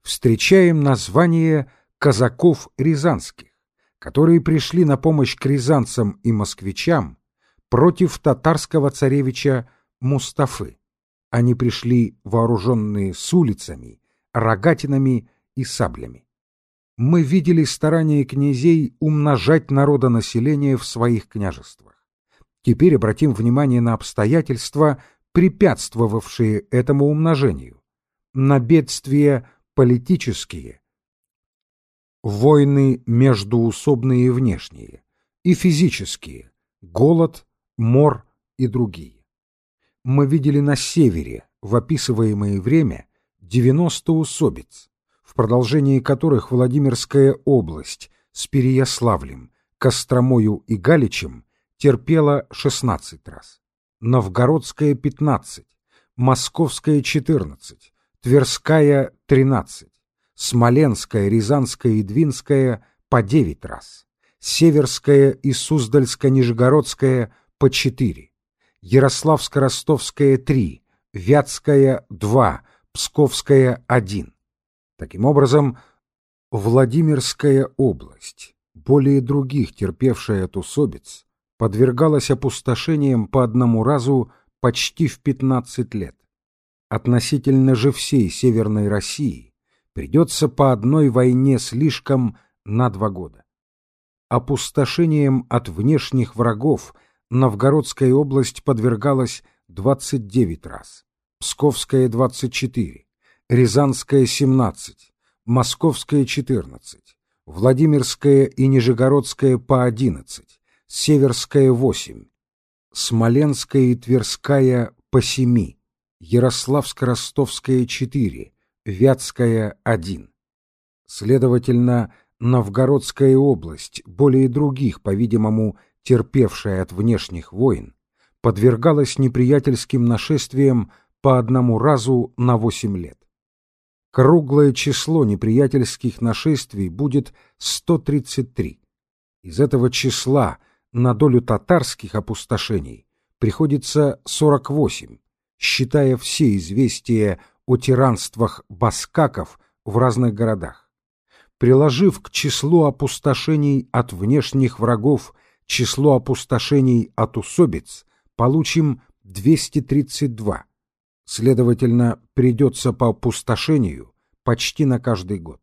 встречаем название казаков рязанских, которые пришли на помощь к рязанцам и москвичам против татарского царевича Мустафы. Они пришли вооруженные с улицами, рогатинами и саблями. Мы видели старания князей умножать народонаселение в своих княжествах. Теперь обратим внимание на обстоятельства, препятствовавшие этому умножению, на бедствия политические, войны междоусобные и внешние, и физические, голод, мор и другие. Мы видели на севере в описываемое время 90 усобиц, в продолжении которых Владимирская область с Переяславлем, Костромою и Галичем терпела 16 раз, Новгородская — 15, Московская — 14, Тверская — 13, Смоленская, Рязанская и Двинская — по 9 раз, Северская и Суздальско-Нижегородская — по 4, Ярославско-Ростовская — 3, Вятская — 2, Псковская — 1. Таким образом, Владимирская область, более других терпевшая от усобиц, подвергалась опустошениям по одному разу почти в 15 лет. Относительно же всей Северной России придется по одной войне слишком на 2 года. Опустошением от внешних врагов Новгородская область подвергалась 29 раз, Псковская — 24, Рязанская — 17, Московская — 14, Владимирская и Нижегородская — по 11, Северская — 8, Смоленская и Тверская — по 7, Ярославско-Ростовская — 4, Вятская — 1. Следовательно, Новгородская область, более других, по-видимому, терпевшая от внешних войн, подвергалась неприятельским нашествиям по одному разу на 8 лет. Круглое число неприятельских нашествий будет 133. Из этого числа на долю татарских опустошений приходится 48, считая все известия о тиранствах баскаков в разных городах. Приложив к числу опустошений от внешних врагов число опустошений от усобиц, получим 232. Следовательно, придется по опустошению почти на каждый год.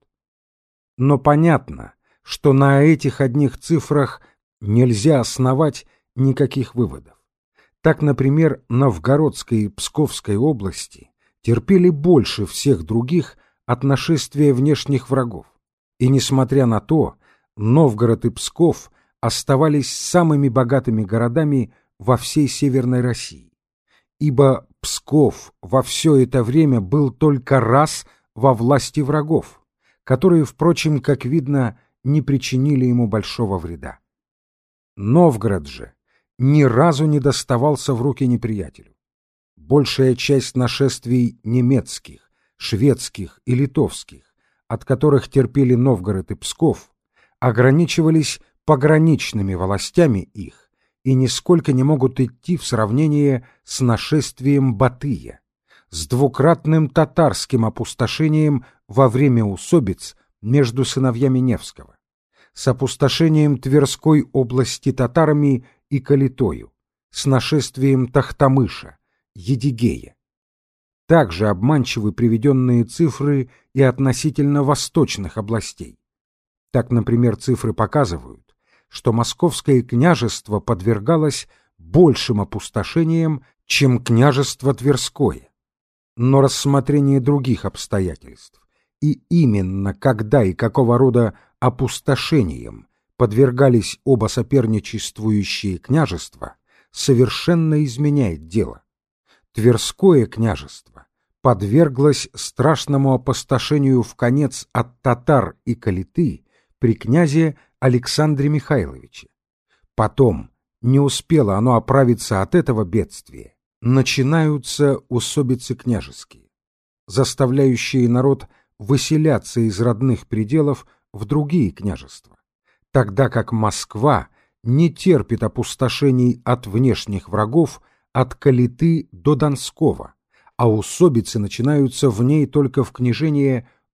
Но понятно, что на этих одних цифрах нельзя основать никаких выводов. Так, например, Новгородской и Псковской области терпели больше всех других от нашествия внешних врагов. И, несмотря на то, Новгород и Псков оставались самыми богатыми городами во всей Северной России, ибо Псков во все это время был только раз во власти врагов, которые, впрочем, как видно, не причинили ему большого вреда. Новгород же ни разу не доставался в руки неприятелю. Большая часть нашествий немецких, шведских и литовских, от которых терпели Новгород и Псков, ограничивались пограничными властями их и нисколько не могут идти в сравнение с нашествием Батыя, с двукратным татарским опустошением во время усобиц между сыновьями Невского, с опустошением Тверской области татарами и Калитою, с нашествием Тохтамыша, Едигея. Также обманчивы приведенные цифры и относительно восточных областей. Так, например, цифры показывают, что Московское княжество подвергалось большим опустошениям, чем княжество Тверское. Но рассмотрение других обстоятельств, и именно когда и какого рода опустошениям подвергались оба соперничествующие княжества, совершенно изменяет дело. Тверское княжество подверглось страшному опустошению вконец от татар и калиты при князе Александре Михайловиче. Потом, не успело оно оправиться от этого бедствия, начинаются усобицы княжеские, заставляющие народ выселяться из родных пределов в другие княжества, тогда как Москва не терпит опустошений от внешних врагов от Калиты до Донского, а усобицы начинаются в ней только в княжении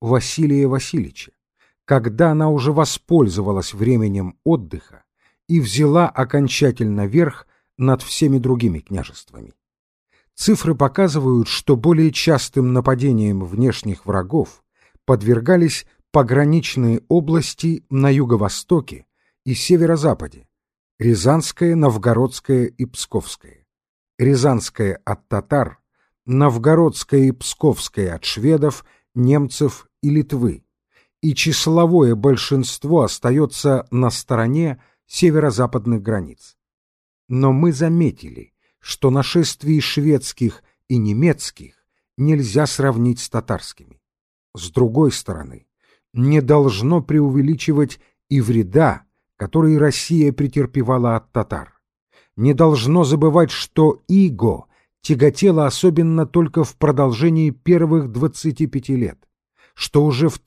Василия Васильевича, когда она уже воспользовалась временем отдыха и взяла окончательно верх над всеми другими княжествами. Цифры показывают, что более частым нападениям внешних врагов подвергались пограничные области на юго-востоке и северо-западе: Рязанская, Новгородская и Псковская. Рязанская от татар, Новгородская и Псковская от шведов, немцев и Литвы. И числовое большинство остается на стороне северо-западных границ. Но мы заметили, что нашествий шведских и немецких нельзя сравнить с татарскими. С другой стороны, не должно преувеличивать и вреда, который Россия претерпевала от татар. Не должно забывать, что иго тяготело особенно только в продолжении первых 25 лет, что уже в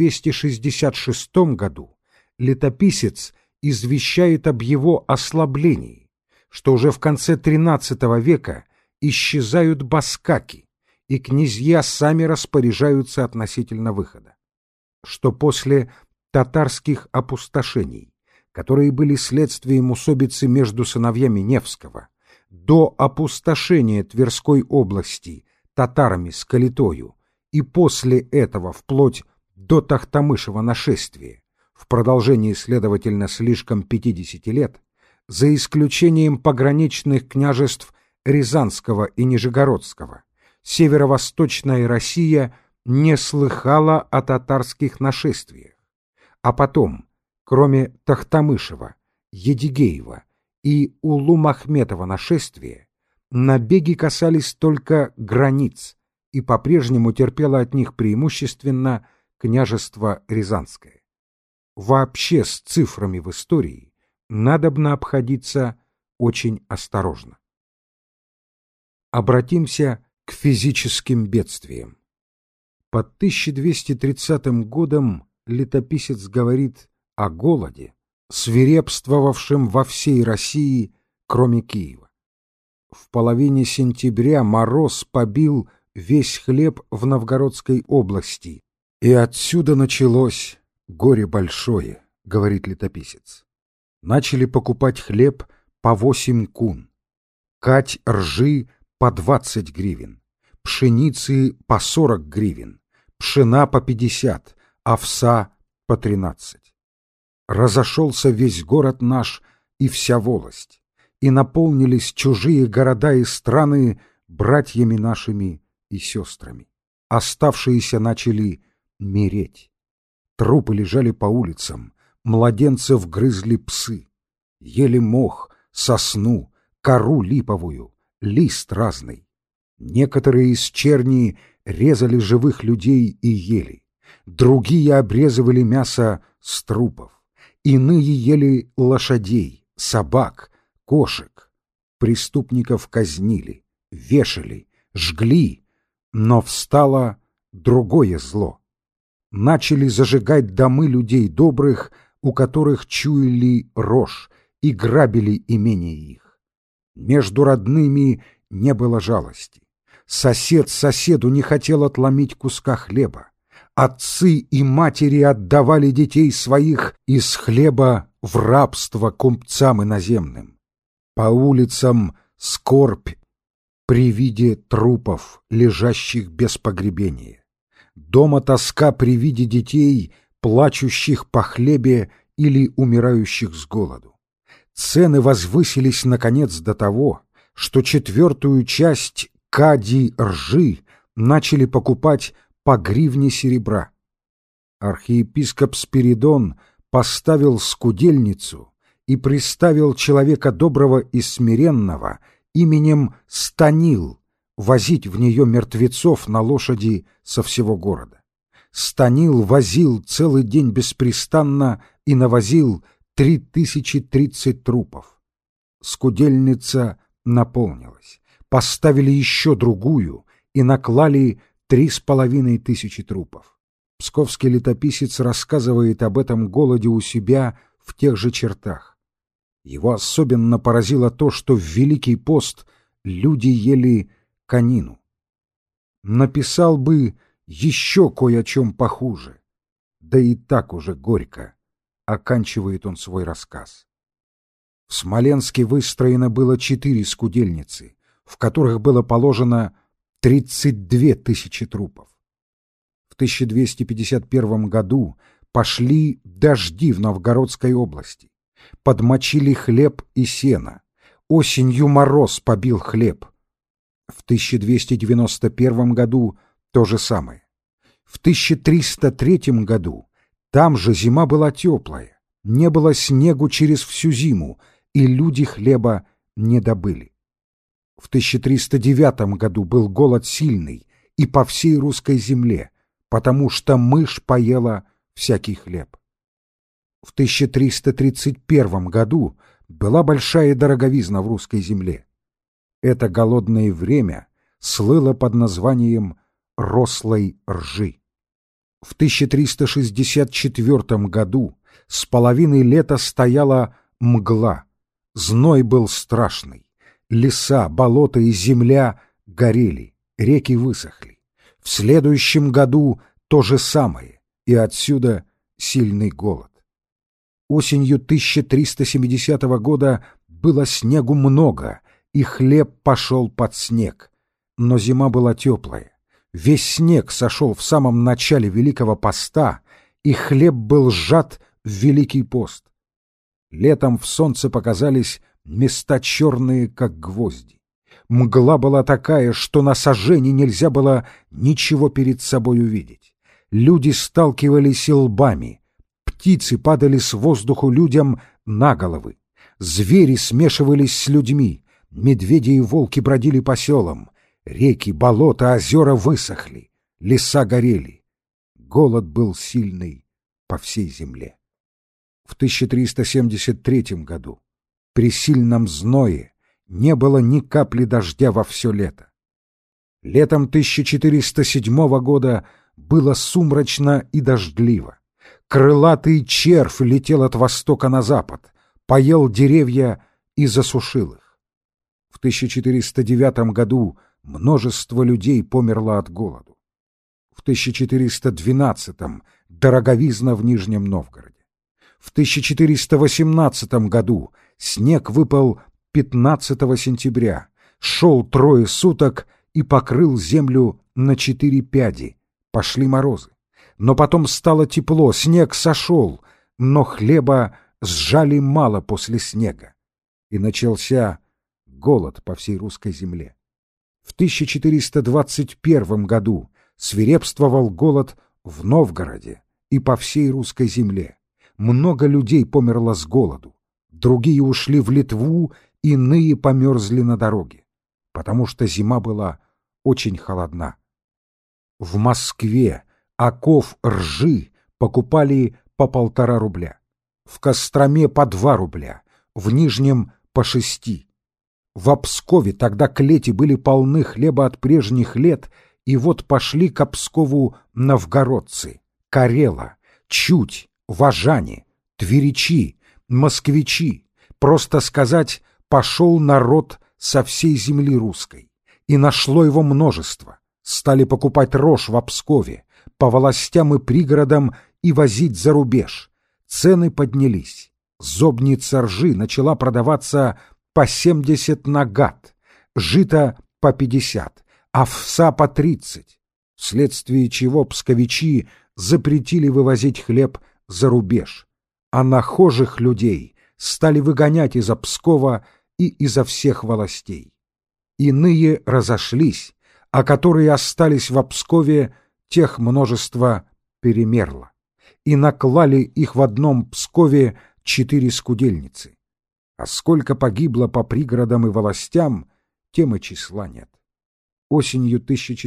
1266 году летописец извещает об его ослаблении, что уже в конце XIII века исчезают баскаки, и князья сами распоряжаются относительно выхода, что после татарских опустошений, которые были следствием усобицы между сыновьями Невского, до опустошения Тверской области татарами с Калитою и после этого вплоть до Тохтамышева нашествия, в продолжении, следовательно, слишком 50 лет, за исключением пограничных княжеств Рязанского и Нижегородского, северо-восточная Россия не слыхала о татарских нашествиях. А потом, кроме Тохтамышева, Едигеева и Улу-Махметова нашествия, набеги касались только границ, и по-прежнему терпело от них преимущественно княжество Рязанское. Вообще с цифрами в истории надобно обходиться очень осторожно. Обратимся к физическим бедствиям. Под 1230 годом летописец говорит о голоде, свирепствовавшем во всей России, кроме Киева. В половине сентября мороз побил весь хлеб в Новгородской области, и отсюда началось горе большое, говорит летописец. Начали покупать хлеб по 8 кун, кать ржи по 20 гривен, пшеницы по 40 гривен, пшена по 50, овса по 13. Разошелся весь город наш и вся волость, и наполнились чужие города и страны братьями нашими и сестрами. Оставшиеся начали мереть. Трупы лежали по улицам, младенцев грызли псы, ели мох, сосну, кору липовую, лист разный. Некоторые из черни резали живых людей и ели, другие обрезывали мясо с трупов, иные ели лошадей, собак, кошек. Преступников казнили, вешали, жгли, но встало другое зло. Начали зажигать домы людей добрых, у которых чуяли рожь, и грабили имения их. Между родными не было жалости. Сосед соседу не хотел отломить куска хлеба. Отцы и матери отдавали детей своих из хлеба в рабство купцам иноземным. По улицам скорбь при виде трупов, лежащих без погребения. Дома тоска при виде детей, плачущих по хлебе или умирающих с голоду. Цены возвысились, наконец, до того, что 4-ю часть кади ржи начали покупать по гривне серебра. Архиепископ Спиридон поставил скудельницу и приставил человека доброго и смиренного именем Станил возить в нее мертвецов на лошади со всего города. Станил возил целый день беспрестанно и навозил 3030 трупов. Скудельница наполнилась. Поставили еще другую и наклали 3500 трупов. Псковский летописец рассказывает об этом голоде у себя в тех же чертах. Его особенно поразило то, что в Великий пост люди ели конину. Написал бы еще кое о чем похуже. Да и так уже горько, оканчивает он свой рассказ. В Смоленске выстроено было 4 скудельницы, в которых было положено 32 тысячи трупов. В 1251 году пошли дожди в Новгородской области, подмочили хлеб и сено, осенью мороз побил хлеб. В 1291 году то же самое. В 1303 году там же зима была теплая, не было снегу через всю зиму, и люди хлеба не добыли. В 1309 году был голод сильный и по всей русской земле, потому что мышь поела всякий хлеб. В 1331 году была большая дороговизна в русской земле. Это голодное время слыло под названием рослой ржи. В 1364 году с половины лета стояла мгла, зной был страшный, леса, болота и земля горели, реки высохли. В следующем году то же самое, и отсюда сильный голод. Осенью 1370 года было снегу много, и хлеб пошел под снег. Но зима была теплая. Весь снег сошел в самом начале Великого Поста, и хлеб был сжат в Великий Пост. Летом в солнце показались места черные, как гвозди. Мгла была такая, что на сажени нельзя было ничего перед собой увидеть. Люди сталкивались лбами, птицы падали с воздуху людям на головы, звери смешивались с людьми, медведи и волки бродили по селам, реки, болота, озера высохли, леса горели. Голод был сильный по всей земле. В 1373 году при сильном зное не было ни капли дождя во все лето. Летом 1407 года было сумрачно и дождливо. Крылатый червь летел от востока на запад, поел деревья и засушил их. В 1409 году множество людей померло от голоду. В 1412 дороговизна в Нижнем Новгороде. В 1418 году снег выпал 15 сентября, шел 3 суток и покрыл землю на 4 пяди. Пошли морозы. Но потом стало тепло, снег сошел, но хлеба сжали мало после снега. И начался голод по всей русской земле. В 1421 году свирепствовал голод в Новгороде и по всей русской земле. Много людей померло с голоду, другие ушли в Литву, иные померзли на дороге, потому что зима была очень холодна. В Москве оков ржи покупали по 1,5 рубля, в Костроме по 2 рубля, в Нижнем по 6. В Пскове тогда клети были полны хлеба от прежних лет, и вот пошли к Пскову новгородцы, Карела, Чуть, Важане, Тверичи, москвичи, просто сказать, пошел народ со всей земли русской, и нашло его множество. Стали покупать рожь в Пскове, по волостям и пригородам и возить за рубеж. Цены поднялись. Зобница ржи начала продаваться по 70 на гат, жито по 50, овса по 30, вследствие чего псковичи запретили вывозить хлеб за рубеж, а нахожих людей стали выгонять из Пскова и изо всех волостей. Иные разошлись, а которые остались в Пскове, тех множество перемерло, и наклали их в одном Пскове 4 скудельницы. А сколько погибло по пригородам и волостям, тем и числа нет. Осенью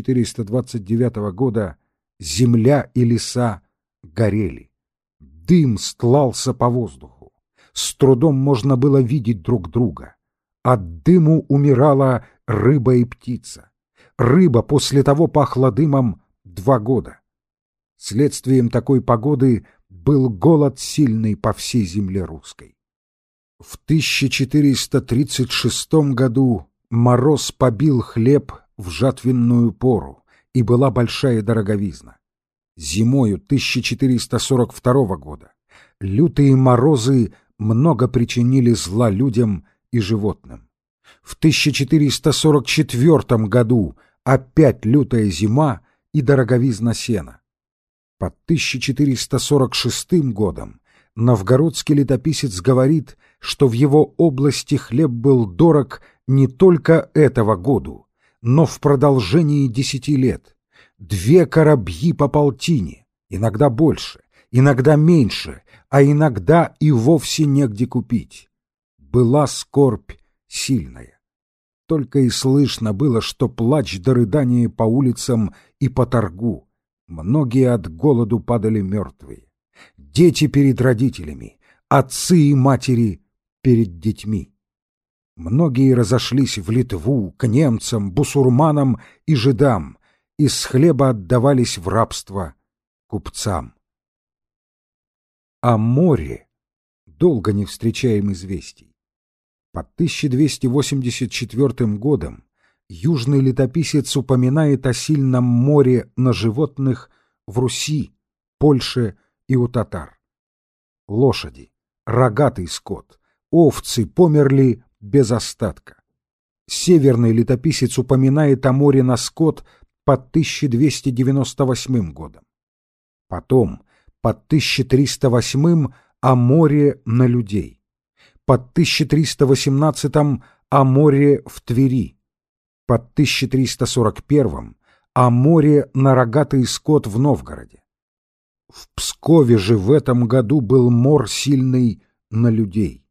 1429 года земля и леса горели. Дым стлался по воздуху. С трудом можно было видеть друг друга. От дыму умирала рыба и птица. Рыба после того пахла дымом 2 года. Следствием такой погоды был голод сильный по всей земле русской. В 1436 году мороз побил хлеб в жатвенную пору, и была большая дороговизна. Зимою 1442 года лютые морозы много причинили зла людям и животным. В 1444 году опять лютая зима и дороговизна сена. Под 1446 годом новгородский летописец говорит, что в его области хлеб был дорог не только этого году, но в продолжении 10 лет. 2 корабьи по полтине, иногда больше, иногда меньше, а иногда и вовсе негде купить. Была скорбь сильная. Только и слышно было, что плач да рыдание по улицам и по торгу. Многие от голоду падали мертвые. Дети перед родителями, отцы и матери перед детьми. Многие разошлись в Литву, к немцам, бусурманам и жидам, из хлеба отдавались в рабство купцам. О море долго не встречаем известий. Под 1284 годом южный летописец упоминает о сильном море на животных в Руси, Польше и у татар. Лошади, рогатый скот, овцы померли без остатка. Северный летописец упоминает о море на скот под 1298 годом. Потом, под 1308 о море на людей. Под 1318 о море в Твери. Под 1341 о море на рогатый скот в Новгороде. В Пскове же в этом году был мор сильный на людей.